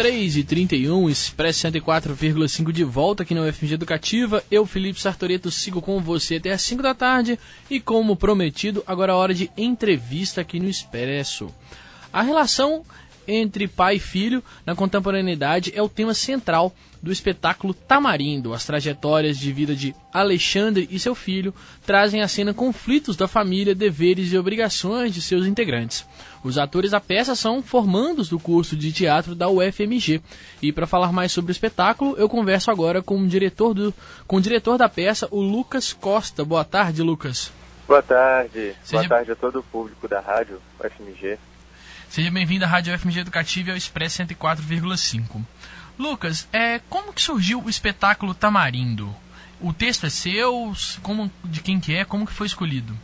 3h31, Expresso 104,5 de volta aqui na UFMG Educativa. Eu, Felipe Sartoreto, sigo com você até às 5 da tarde e, como prometido, agora é hora de entrevista aqui no Expresso. A relação entre pai e filho na contemporaneidade é o tema central do espetáculo Tamarindo. As trajetórias de vida de Alexandre e seu filho trazem à cena conflitos da família, deveres e obrigações de seus integrantes. Os atores da peça são formandos do curso de teatro da UFMG. E para falar mais sobre o espetáculo, eu converso agora com o diretor da peça, o Lucas Costa. Boa tarde, Lucas. Boa tarde. Boa tarde a todo o público da rádio UFMG. Seja bem-vindo à Rádio UFMG Educativa e ao Expresso 104,5. Lucas, como que surgiu o espetáculo Tamarindo? O texto é seu? De quem que é? Como que foi escolhido?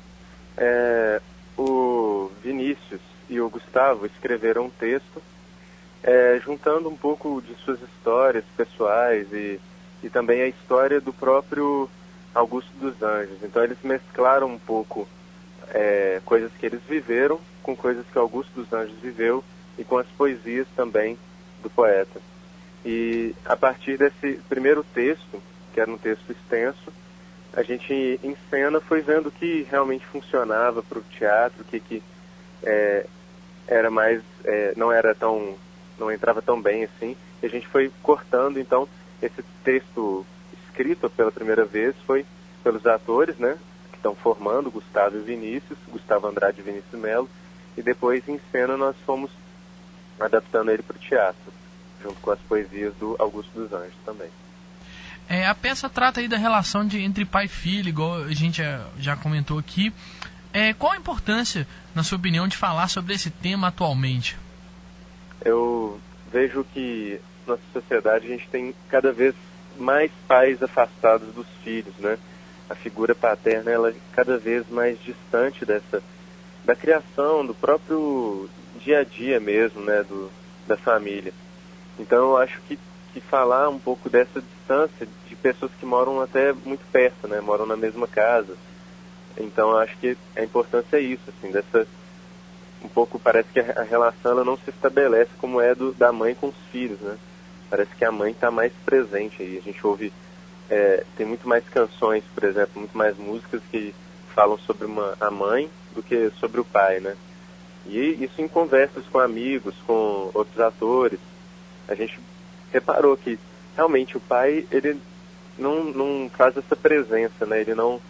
O Vinícius e o Gustavo escreveram um texto juntando um pouco de suas histórias pessoais e também a história do próprio Augusto dos Anjos. Então eles mesclaram um pouco coisas que eles viveram com coisas que Augusto dos Anjos viveu e com as poesias também do poeta. E a partir desse primeiro texto, que era um texto extenso, a gente em cena foi vendo que realmente funcionava para o teatro, que era mais, não entrava tão bem assim, e a gente foi cortando. Então esse texto escrito pela primeira vez foi pelos atores, né, que estão formando, Gustavo e Vinícius, Gustavo Andrade e Vinícius Melo, e depois em cena nós fomos adaptando ele para o teatro, junto com as poesias do Augusto dos Anjos também. A peça trata aí da relação entre pai e filho, igual a gente já comentou aqui. Qual a importância, na sua opinião, de falar sobre esse tema atualmente? Eu vejo que na nossa sociedade a gente tem cada vez mais pais afastados dos filhos, né? A figura paterna ela é cada vez mais distante da criação, do próprio dia a dia mesmo, né? Da família. Então eu acho que falar um pouco dessa distância de pessoas que moram até muito perto, né? Moram na mesma casa. Então eu acho que a importância é isso, assim, um pouco parece que a relação ela não se estabelece como é da mãe com os filhos, né? Parece que a mãe está mais presente aí. A gente ouve, tem muito mais canções, por exemplo, muito mais músicas que falam sobre a mãe do que sobre o pai, né? E isso em conversas com amigos, com outros atores, a gente reparou que realmente o pai, ele não faz essa presença, né? Ele não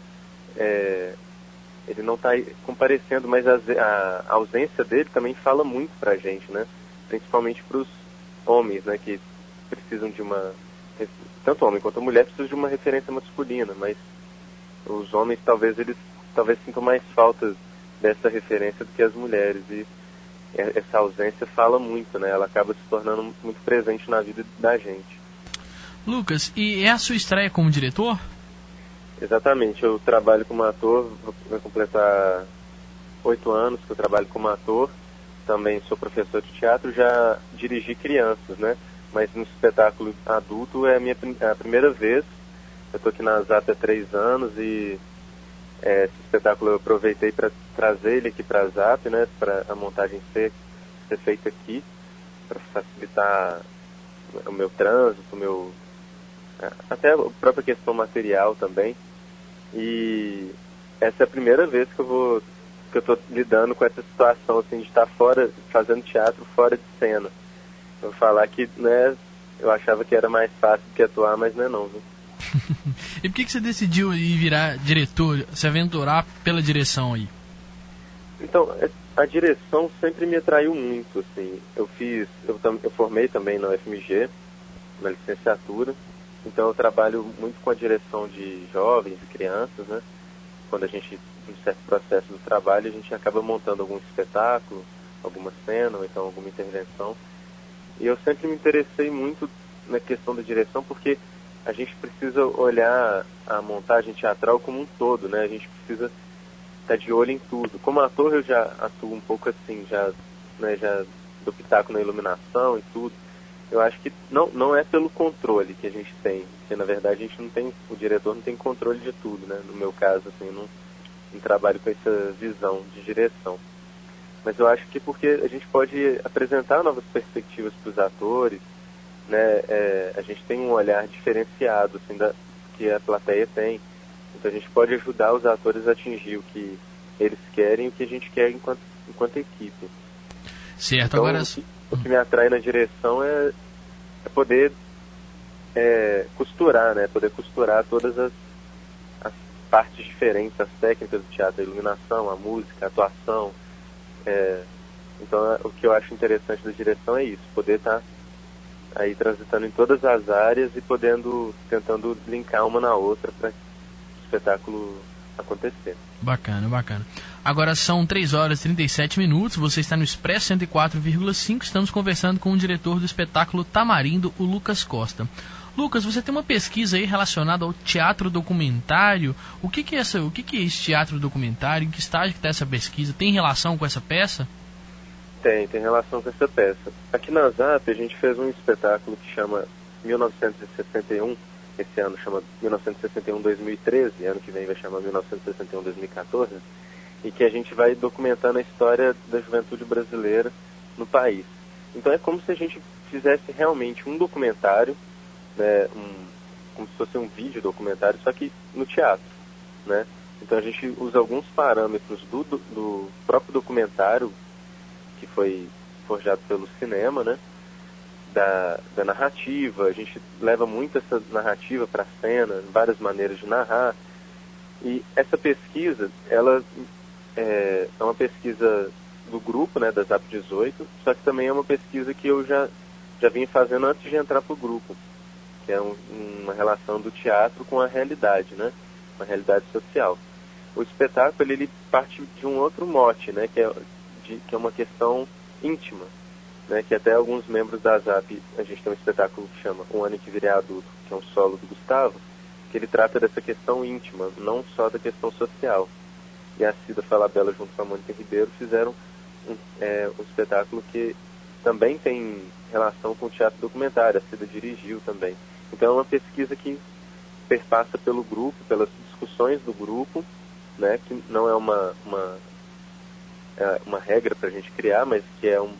está comparecendo, mas a ausência dele também fala muito pra gente, né? Principalmente para os homens, né? Que precisam de tanto homem quanto a mulher precisam de uma referência masculina, mas os homens talvez sintam mais falta dessa referência do que as mulheres, e essa ausência fala muito, né? Ela acaba se tornando muito presente na vida da gente. Lucas, e é a sua estreia como diretor? Exatamente, eu trabalho como ator, vai completar 8 anos que eu trabalho como ator, também sou professor de teatro, já dirigi crianças, né? Mas no espetáculo adulto é a primeira vez. Eu estou aqui na ZAP há 3 anos e esse espetáculo eu aproveitei para trazer ele aqui para a ZAP, né? Para a montagem ser feita aqui, para facilitar o meu trânsito, até a própria questão material também. E essa é a primeira vez que eu estou lidando com essa situação assim, de estar fora, fazendo teatro fora de cena. Eu vou falar que, né, eu achava que era mais fácil do que atuar, mas não é não, viu? E por que você decidiu ir virar diretor, se aventurar pela direção aí? Então, a direção sempre me atraiu muito, assim. Eu formei também na UFMG, na licenciatura, então eu trabalho muito com a direção de jovens e crianças, né? Quando a gente, em certo processo do trabalho, a gente acaba montando algum espetáculo, alguma cena, ou então alguma intervenção. E eu sempre me interessei muito na questão da direção, porque a gente precisa olhar a montagem teatral como um todo, né? A gente precisa estar de olho em tudo. Como ator eu já atuo um pouco assim, já dou pitaco na iluminação e tudo. Eu acho que não é pelo controle que a gente tem, porque na verdade o diretor não tem controle de tudo, né? No meu caso, assim, eu não trabalho com essa visão de direção. Mas eu acho que porque a gente pode apresentar novas perspectivas para os atores, né, a gente tem um olhar diferenciado assim, que a plateia tem. Então a gente pode ajudar os atores a atingir o que eles querem e o que a gente quer enquanto equipe. Certo, então, agora... O que me atrai na direção é poder costurar, né? Poder costurar todas as partes diferentes, as técnicas do teatro, a iluminação, a música, a atuação. Então, o que eu acho interessante da direção é isso, poder estar aí transitando em todas as áreas e tentando linkar uma na outra para o espetáculo acontecer. Bacana, bacana. Agora são 3 horas e 37 minutos, você está no Expresso 104,5, estamos conversando com o diretor do espetáculo Tamarindo, o Lucas Costa. Lucas, você tem uma pesquisa aí relacionada ao teatro documentário. O que é esse teatro documentário? Em que estágio que está essa pesquisa? Tem relação com essa peça? Tem relação com essa peça. Aqui na ZAP a gente fez um espetáculo que chama 1961, esse ano chama 1961-2013, ano que vem vai chamar 1961-2014, e que a gente vai documentando a história da juventude brasileira no país. Então é como se a gente fizesse realmente um documentário, né, como se fosse um vídeo documentário, só que no teatro, né? Então a gente usa alguns parâmetros do próprio documentário, que foi forjado pelo cinema, né? Da narrativa, a gente leva muito essa narrativa para a cena, várias maneiras de narrar. E essa pesquisa, ela é uma pesquisa do grupo, né, da ZAP 18, só que também é uma pesquisa que eu já vim fazendo antes de entrar para o grupo, que é uma relação do teatro com a realidade, né, uma realidade social. O espetáculo, ele parte de um outro mote, né, que é uma questão íntima, né, que até alguns membros da ZAP, a gente tem um espetáculo que chama Um Ano em que Virei Adulto, que é um solo do Gustavo, que ele trata dessa questão íntima, não só da questão social. E a Cida Falabella, junto com a Mônica Ribeiro, fizeram um espetáculo que também tem relação com o teatro documentário, a Cida dirigiu também. Então é uma pesquisa que perpassa pelo grupo, pelas discussões do grupo, né, que não é uma regra para a gente criar, mas que é uma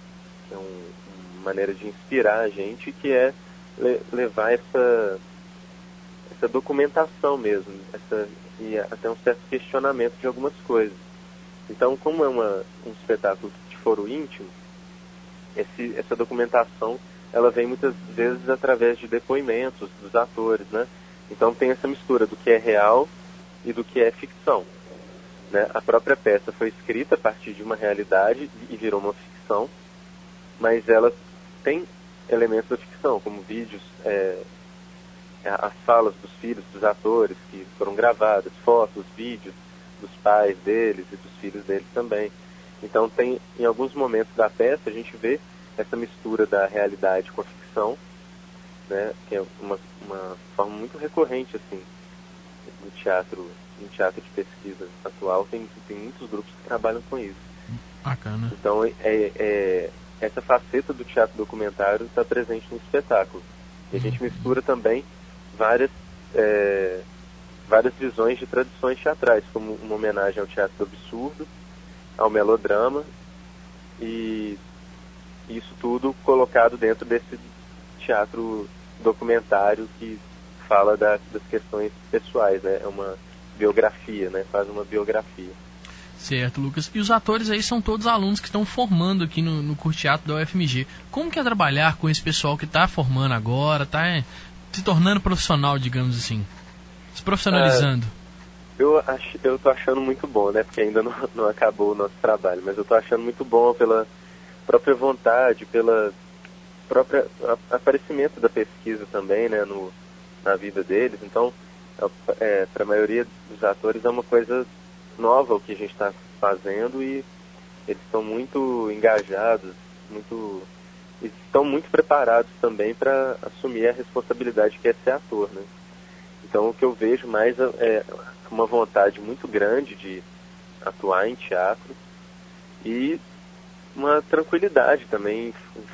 maneira de inspirar a gente, que é levar essa documentação mesmo, e até um certo questionamento de algumas coisas. Então, como é um espetáculo de foro íntimo, essa documentação, ela vem muitas vezes através de depoimentos dos atores, né? Então tem essa mistura do que é real e do que é ficção, né? A própria peça foi escrita a partir de uma realidade e virou uma ficção, mas ela tem elementos da ficção, como vídeos, as falas dos filhos dos atores que foram gravadas, fotos, vídeos dos pais deles e dos filhos deles também. Então tem, em alguns momentos da peça, a gente vê essa mistura da realidade com a ficção, né, que é uma forma muito recorrente assim, no teatro de pesquisa atual, tem muitos grupos que trabalham com isso. Bacana. Então essa faceta do teatro documentário está presente no espetáculo. E a gente mistura também várias visões de tradições teatrais, como uma homenagem ao teatro do absurdo, ao melodrama, e isso tudo colocado dentro desse teatro documentário que fala das questões pessoais, né? É uma biografia, né? Faz uma biografia. Certo, Lucas. E os atores aí são todos alunos que estão formando aqui no curso teatro da UFMG. Como que é trabalhar com esse pessoal que está formando agora, está se tornando profissional, digamos assim, se profissionalizando? Eu tô achando muito bom, né? Porque ainda não acabou o nosso trabalho, mas eu tô achando muito bom pela própria vontade, pela própria aparecimento da pesquisa também, né? Na vida deles. Então, para a maioria dos atores é uma coisa nova o que a gente está fazendo, e eles estão muito engajados, e estão muito preparados também para assumir a responsabilidade que é ser ator, né? Então o que eu vejo mais é uma vontade muito grande de atuar em teatro e uma tranquilidade também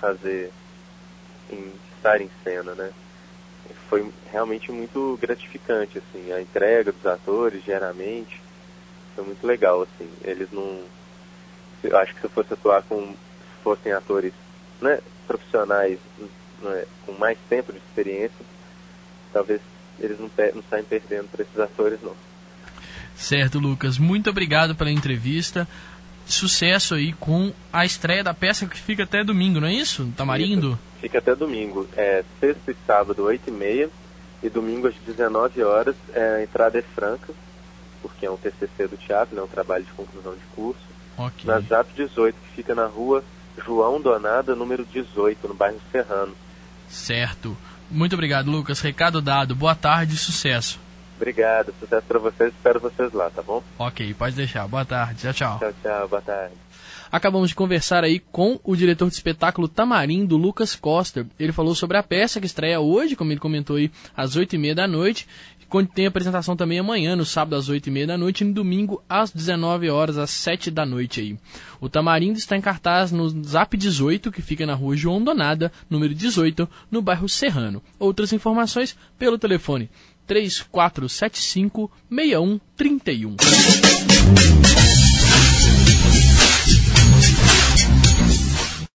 em estar em cena, né? Foi realmente muito gratificante, assim, a entrega dos atores diariamente foi muito legal, assim. Eles não... Eu acho que se fossem atores, né, profissionais com mais tempo de experiência, talvez eles não saem perdendo para esses atores, não. Certo, Lucas. Muito obrigado pela entrevista. Sucesso aí com a estreia da peça, que fica até domingo, não é isso? Tamarindo? Isso, fica até domingo. Sexta e sábado, 8h30, e domingo às 19 horas. A entrada é franca, porque é um TCC do teatro, né, um trabalho de conclusão de curso. Okay. Na ZAP 18, que fica na rua João Donada, número 18, no bairro Serrano. Certo. Muito obrigado, Lucas. Recado dado. Boa tarde e sucesso. Obrigado. Sucesso para vocês. Espero vocês lá, tá bom? Ok, pode deixar. Boa tarde. Tchau, tchau. Tchau, tchau. Boa tarde. Acabamos de conversar aí com o diretor de espetáculo Tamarindo, Lucas Costa. Ele falou sobre a peça que estreia hoje, como ele comentou aí, às 8h30 da noite. Tem apresentação também amanhã, no sábado às 8h30 da noite e no domingo às 19 horas, às 7 da noite aí. O Tamarindo está em cartaz no ZAP 18, que fica na rua João Donada, número 18, no bairro Serrano. Outras informações pelo telefone 3475-6131.